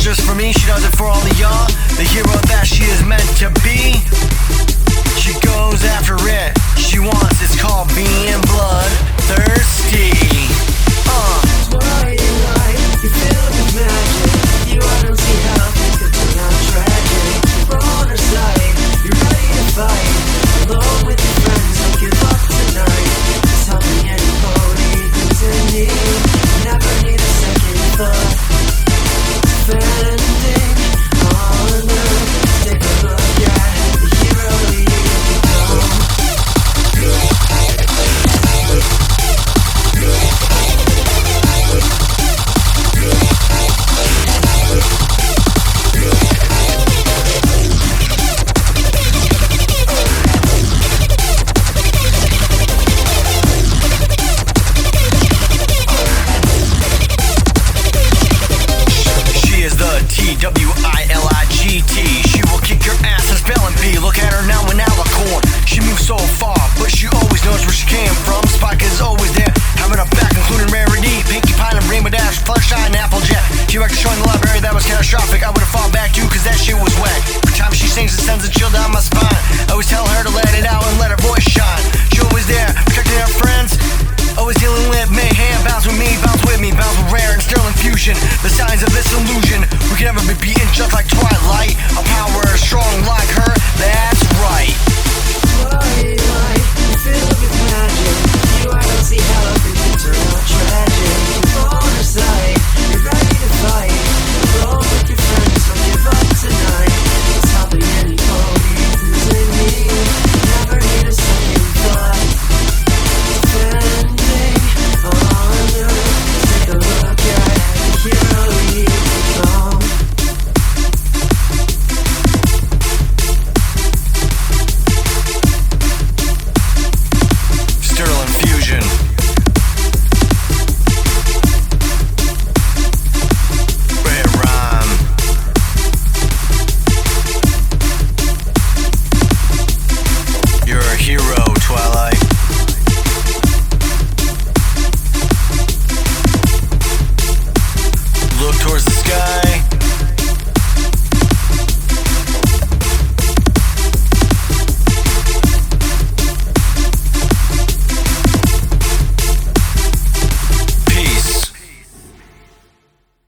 just for me, she does it for all of y'all. The hero that she is meant to be. She goes after it, she wants, it's called being bloodthirsty. Why you lie? You fill with magic. You I don't see how things could turn out tragic. You're on her side, you're ready to fight. Alone with your friends, don't give up tonight. Just help me anybody who's in need. Never need a second thought. Defending honor. Take a look at the hero you become. TWILIGT. She will kick your ass in spelling bee. Look at her now in Alicorn. She moves so far, but she always knows where she came from. Spike is always there, having a back, including Rarity, Pinkie Pie, and Rainbow Dash, Fluttershy, and Applejack. She wrecked showing the library, that was catastrophic. I would've fought back too, cause that shit was whack. Every time she sings, it sends a chill down my spine. I always tell her to let it out and let her voice shine. She always there, protecting her friends. Always dealing with mayhem, bounce with me, bounce with me, bounce with Rare and Sterling Fusion. The signs of this illusion, we can never be beaten just like Twilight. Our power is strong like her, that's right. Why lie? You fill with magic. You I don't see how things could turn out tragic. You're on her side, you're ready to fight. Alone with your friends, don't give up tonight. It's helping anybody who's in need. Never need a second thought. Defending honor. Take a look at the hero you become. Sterling Fusion. Red Rhyme. You're a hero, Twilight. Look towards the sky.